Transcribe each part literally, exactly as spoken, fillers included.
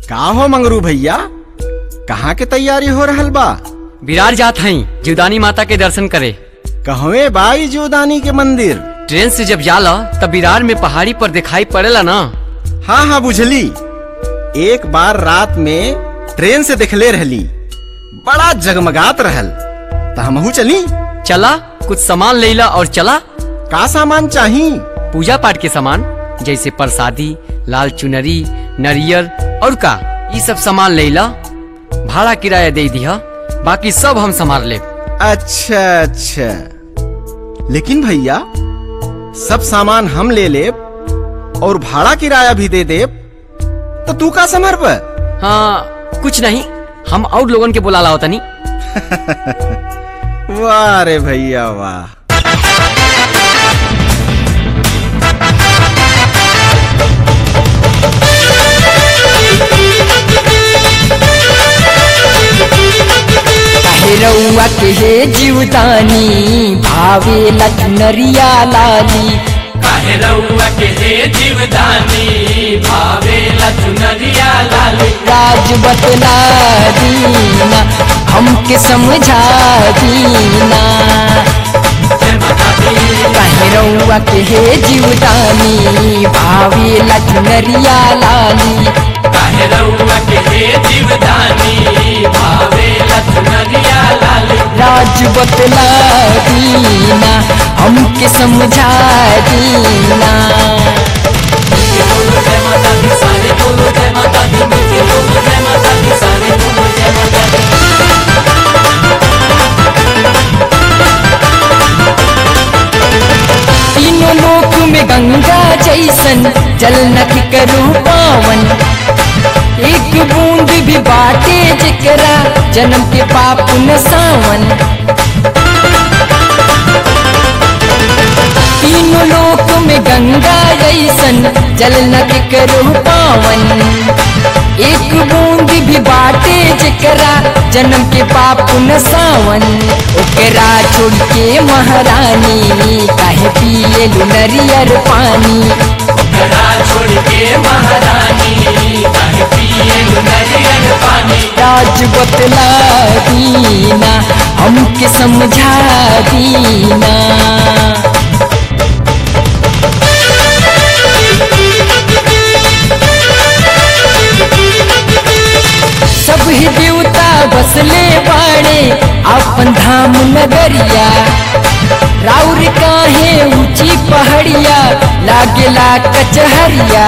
का हो मंगरू भैया, कहाँ के तैयारी हो रहल बा? विरार जात हई जीवदानी माता के दर्शन करे। कहवे बाई जीवदानी के मंदिर? ट्रेन से जब जाला तब विरार में पहाड़ी पर दिखाई पड़ेला ना। हाँ हाँ बुझली, एक बार रात में ट्रेन से देखले रहली, बड़ा जगमगात रहल। त हमहू चली? चला, कुछ सामान लेला और चला। का सामान चाही? पूजा पाठ के सामान जैसे प्रसादी, लाल चुनरी, नरियर और का ये सब सामान लेला। भाड़ा किराया दे दिया, बाकी सब हम संभाल ले। अच्छा अच्छा, लेकिन भैया सब सामान हम ले ले और भाड़ा किराया भी दे दे, तो तू का संभर? हाँ कुछ नहीं, हम और लोगन के बुला लाओ तनी। वाह रे भैया वाह। रउआ के हे जीवदानी भावे लखनरिया लाली। काहे रउआ के हे जीवदानी भावे लखनरिया लाली। राज बतला दीना हमके समझा दीना। काहे रउआ के हे जीवदानी भावे लखनरिया लाली। काहे रउआ के हे जीवदानी भावे लखनरिया लाली। राज बतला दीना हमके समझा दीना। बोलो जय माता दी, सारे बोलो जय माता दी, मिलके बोलो जय माता दी, सारे बोलो जय माता दी। तीनों लोक में गंगा जैसन जल नख करू पावन। एक बूंद भी बाटे जिकरा जन्म के पाप न सावन। तीनों लोक में गंगा जैसन जल नख करू पावन। एक बूंद भी बाटे जिकरा जन्म के पाप न सावन। ओकरा छोड़ के महारानी काहे पिए नरियर पानी। ओकरा छोड़ के महारानी काहे पिए नरियर पानी। राज बतला दीना हमके समझा दीना। सब ही देवता बसले बाड़े अपन धाम नगरिया। राउर काहे ऊंची पहाड़िया लागेला कचहरिया।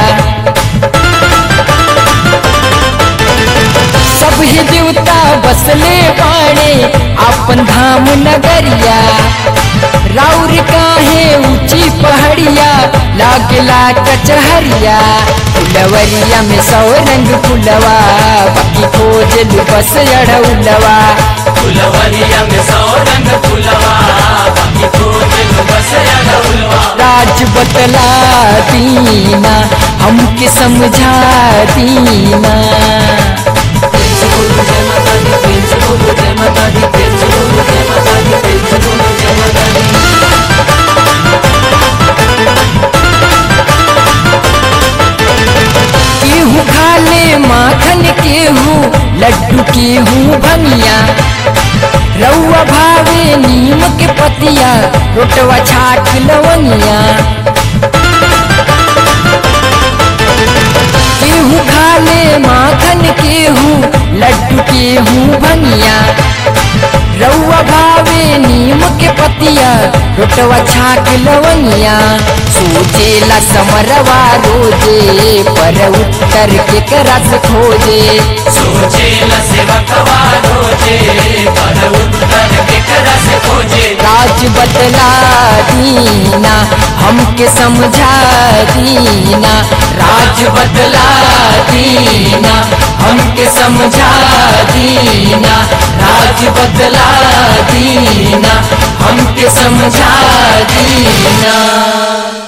सब ही देवता बसले बाड़े अपन धाम नगरिया। राउर काहे ऊंची पहाड़िया लागेला कचहरिया। फुलवरिया में सौ रंग फुलवा बाकी खोजल बस अड़उलवा। फुलवरिया में सौ रंग फुलवा बाकी खोजल बस अड़उलवा। राज बतला दीना हमके समझा दीना। बोलो जय माता दी, प्रेम से बोलो जय माता दी, प्रेम से बोलो जय माता दी, प्रेम से बोलो जय माता दी। केहू खा ले माखन, केहू लड्डू, केहू भनिया। रउआ भावे नीम के पतिया रोटवा छाक लवनिया। केहू खा ले माखन, केहू लड्डू, केहू भनिया। रउआ भावे नीम के पतिया रोटवा छाक लवनिया। सोचेला समरवा रोजे पर उत्तर के करस खोजे। सोचेला सेवकवा रोजे पर उत्तर के करस खोजे। राज बतला दीना हमके समझा दीना। राज बदला दीना हमके समझा दीना। राज बदला दीना हमके समझा दीना।